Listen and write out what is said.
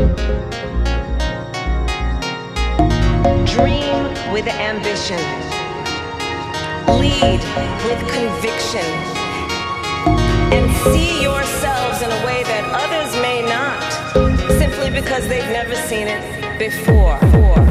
Dream with ambition. Lead with conviction. And see yourselves in a way that others may not, simply because they've never seen it before.